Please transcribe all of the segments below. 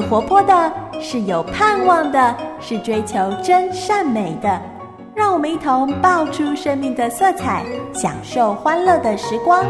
活泼的，是有盼望的，是追求真善美的。让我们一同爆出生命的色彩，享受欢乐的时光。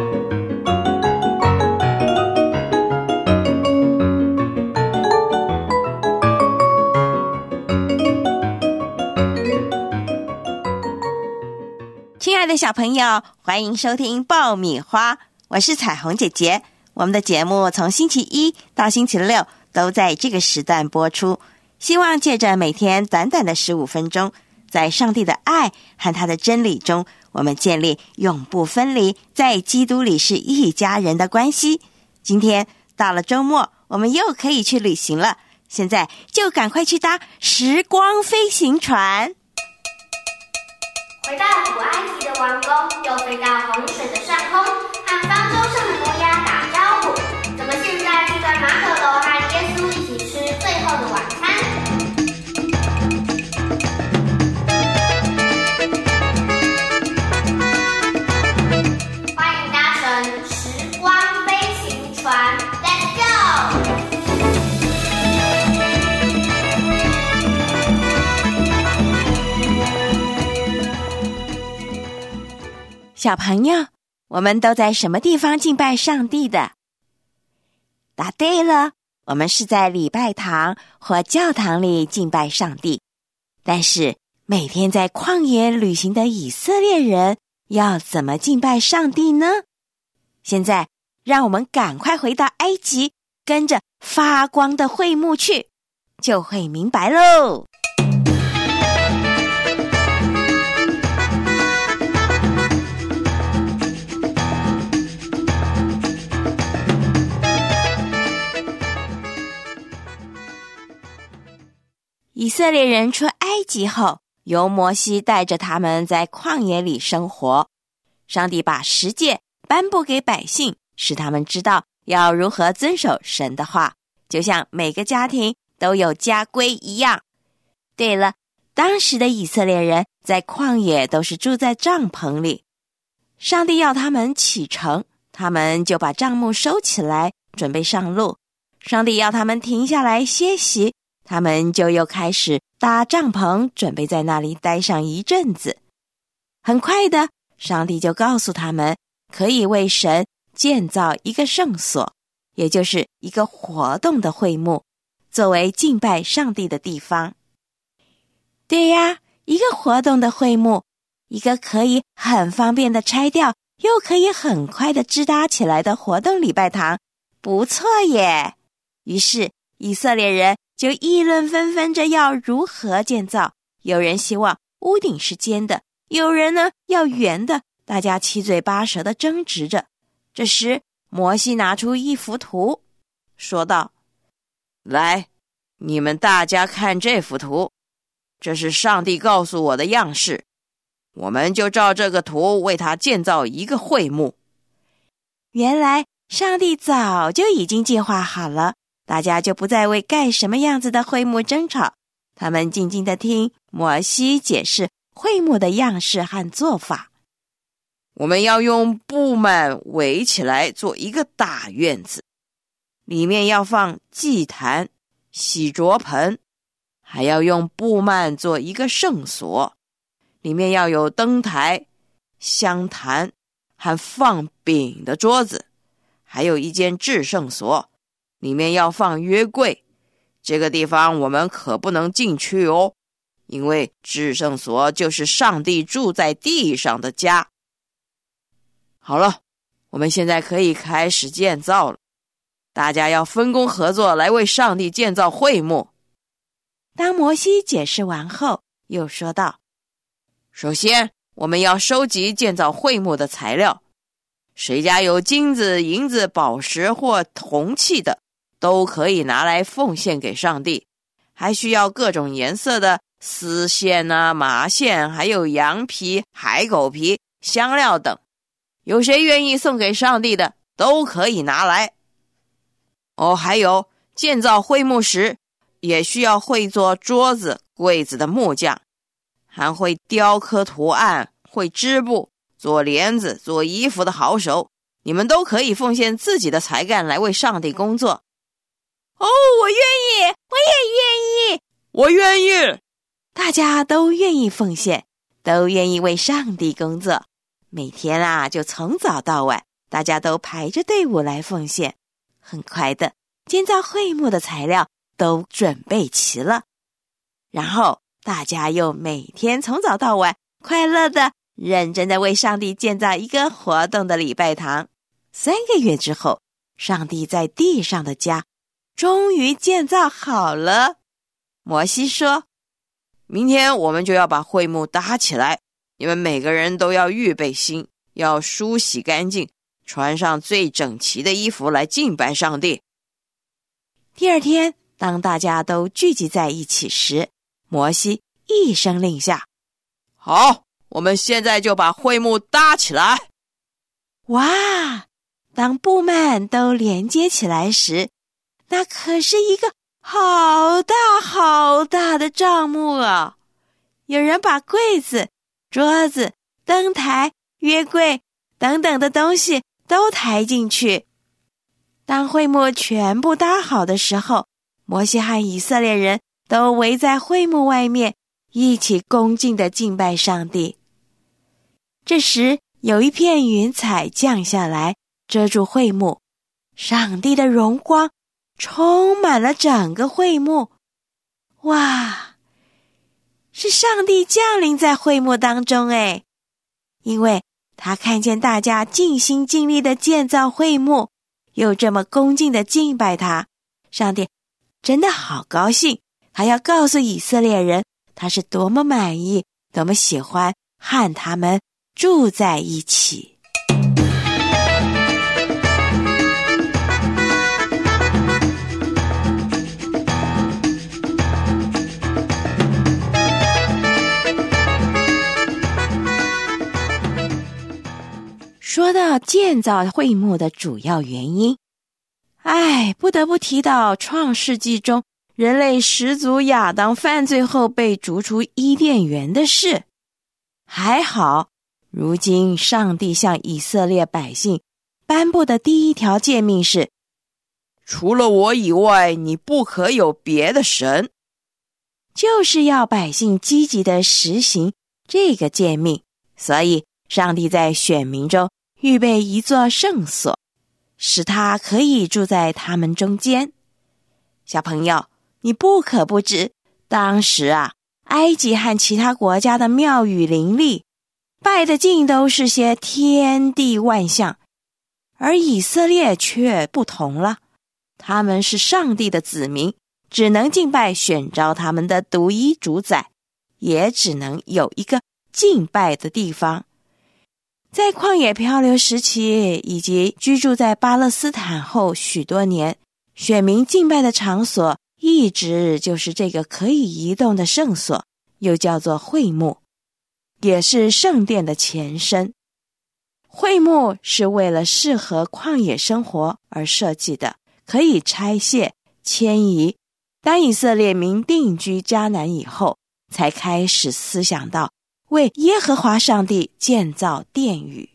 亲爱的小朋友，欢迎收听爆米花，我是彩虹姐姐。我们的节目从星期一到星期六都在这个时段播出，希望借着每天短短的15分钟，在上帝的爱和他的真理中，我们建立永不分离，在基督里是一家人的关系。今天到了周末，我们又可以去旅行了，现在就赶快去搭时光飞行船。 回到古埃及的王宫，又飞到洪水的上空，和方舟上的摩押打招呼。怎么现在是在马可楼和耶稣一起吃最后的晚餐？欢迎搭乘时光飞行船 ，Let's go！ 小朋友，我们都在什么地方敬拜上帝的？答对了，我们是在礼拜堂或教堂里敬拜上帝。但是每天在旷野旅行的以色列人要怎么敬拜上帝呢？现在让我们赶快回到埃及，跟着发光的会幕去，就会明白喽。以色列人出埃及后，由摩西带着他们在旷野里生活。上帝把十诫颁布给百姓，使他们知道要如何遵守神的话，就像每个家庭都有家规一样。对了，当时的以色列人在旷野都是住在帐篷里。上帝要他们启程，他们就把帐幕收起来，准备上路。上帝要他们停下来歇息，他们就又开始搭帐篷，准备在那里待上一阵子。很快的，上帝就告诉他们，可以为神建造一个圣所，也就是一个活动的会幕，作为敬拜上帝的地方。对呀，一个活动的会幕，一个可以很方便的拆掉，又可以很快的支搭起来的活动礼拜堂，不错耶。于是以色列人就议论纷纷着要如何建造，有人希望屋顶是尖的，有人呢要圆的，大家七嘴八舌地争执着。这时摩西拿出一幅图，说道：来，你们大家看这幅图，这是上帝告诉我的样式，我们就照这个图为他建造一个会幕。原来上帝早就已经计划好了，大家就不再为盖什么样子的会幕争吵，他们静静地听摩西解释会幕的样式和做法。我们要用布幔围起来做一个大院子，里面要放祭坛、洗濯盆，还要用布幔做一个圣所，里面要有灯台、香坛和放饼的桌子，还有一间至圣所，里面要放约柜。这个地方我们可不能进去哦，因为至圣所就是上帝住在地上的家。好了，我们现在可以开始建造了，大家要分工合作来为上帝建造会幕。当摩西解释完后，又说道：首先我们要收集建造会幕的材料，谁家有金子、银子、宝石或铜器的，都可以拿来奉献给上帝。还需要各种颜色的丝线啊、麻线，还有羊皮、海狗皮、香料等，有谁愿意送给上帝的，都可以拿来。还有建造会幕时，也需要会做桌子、柜子的木匠，还会雕刻图案、会织布、做帘子、做衣服的好手，你们都可以奉献自己的才干来为上帝工作。我愿意我愿意。 大家都愿意奉献，都愿意为上帝工作。每天啊，就从早到晚，大家都排着队伍来奉献。很快的，建造会幕的材料都准备齐了。然后大家又每天从早到晚，快乐的、认真的为上帝建造一个活动的礼拜堂。3个月之后，上帝在地上的家终于建造好了。摩西说， 明天我们就要把会幕搭起来，你们每个人都要预备心，要梳洗干净，穿上最整齐的衣服来敬拜上帝。 第二天，当大家都聚集在一起时，摩西一声令下， 好，我们现在就把会幕搭起来。 哇！当布幔都连接起来时，那可是一个好大好大的帐幕啊！有人把柜子、桌子、灯台、约柜等等的东西都抬进去。当会幕全部搭好的时候，摩西和以色列人都围在会幕外面，一起恭敬地敬拜上帝。这时，有一片云彩降下来，遮住会幕，上帝的荣光充满了整个会幕。哇！是上帝降临在会幕当中诶，因为他看见大家尽心尽力的建造会幕，又这么恭敬的敬拜他，上帝真的好高兴，他要告诉以色列人，他是多么满意，多么喜欢和他们住在一起。说到建造会幕的主要原因，不得不提到创世纪中人类始祖亚当犯罪后被逐出伊甸园的事。还好，如今上帝向以色列百姓颁布的第一条诫命是， 除了我以外，你不可有别的神， 就是要百姓积极地实行这个诫命。所以上帝在选民中预备一座圣所，使他可以住在他们中间。小朋友，你不可不知，当时埃及和其他国家的庙宇林立，拜的尽都是些天地万象，而以色列却不同了，他们是上帝的子民，只能敬拜选召他们的独一主宰，也只能有一个敬拜的地方。在旷野漂流时期以及居住在巴勒斯坦后许多年，选民敬拜的场所一直就是这个可以移动的圣所，又叫做会幕，也是圣殿的前身。会幕是为了适合旷野生活而设计的，可以拆卸、迁移。当以色列民定居迦南以后，才开始思想到为耶和华上帝建造殿宇。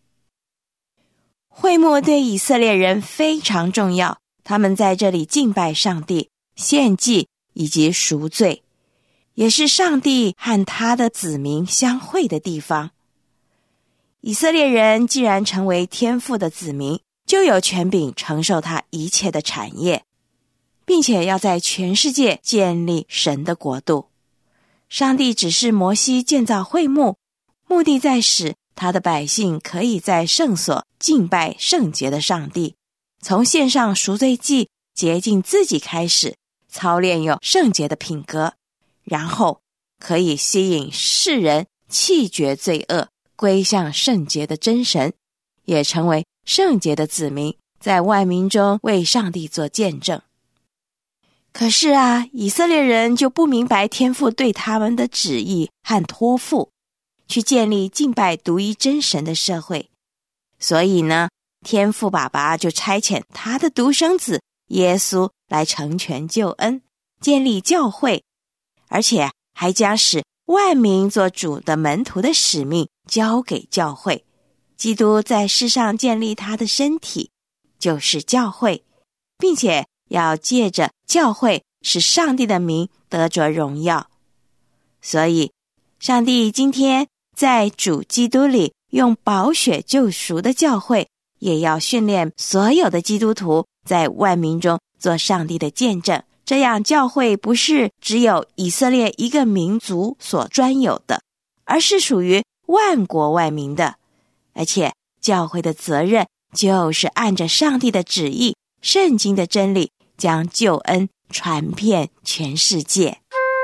会幕对以色列人非常重要，他们在这里敬拜上帝、献祭以及赎罪，也是上帝和他的子民相会的地方。以色列人既然成为天父的子民，就有权柄承受他一切的产业，并且要在全世界建立神的国度。上帝指示摩西建造会幕，目的在使他的百姓可以在圣所敬拜圣洁的上帝，从献上赎罪祭洁净自己开始，操练有圣洁的品格，然后可以吸引世人弃绝罪恶，归向圣洁的真神，也成为圣洁的子民，在万民中为上帝做见证。可是以色列人就不明白天父对他们的旨意和托付，去建立敬拜独一真神的社会。所以呢，天父爸爸就差遣他的独生子耶稣来成全救恩，建立教会，而且还将使万民做主的门徒的使命交给教会。基督在世上建立他的身体，就是教会，并且要借着教会使上帝的名得着荣耀。所以上帝今天在主基督里用宝血救赎的教会，也要训练所有的基督徒在万民中做上帝的见证，这样教会不是只有以色列一个民族所专有的，而是属于万国万民的。而且教会的责任就是按着上帝的旨意、圣经的真理，将救恩传遍全世界。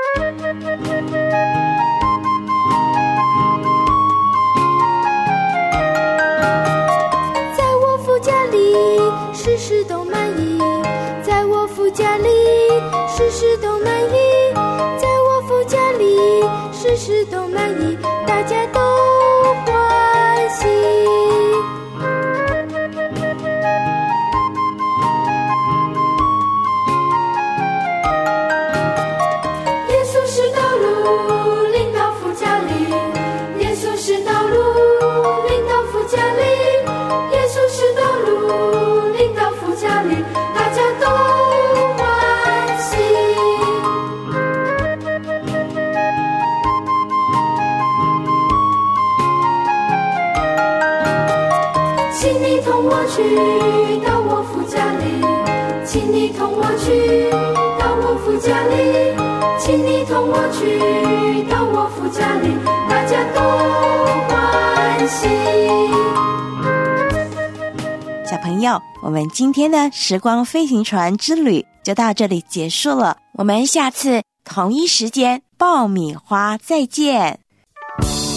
在我父家里，事事都满意；在我父家里，事事都满意；在我父家里，事事都满意，大家都欢喜。耶稣是道路，领到父家里；耶稣是道路，领到父家里；耶稣是道路，领到父家里，大家都欢喜。请你同我去到我父家里，请你同我去到我父家里，请你同我去到我父家里，大家都欢喜。 小朋友，我们今天的时光飞行船之旅就到这里结束了，我们下次同一时间爆米花再见。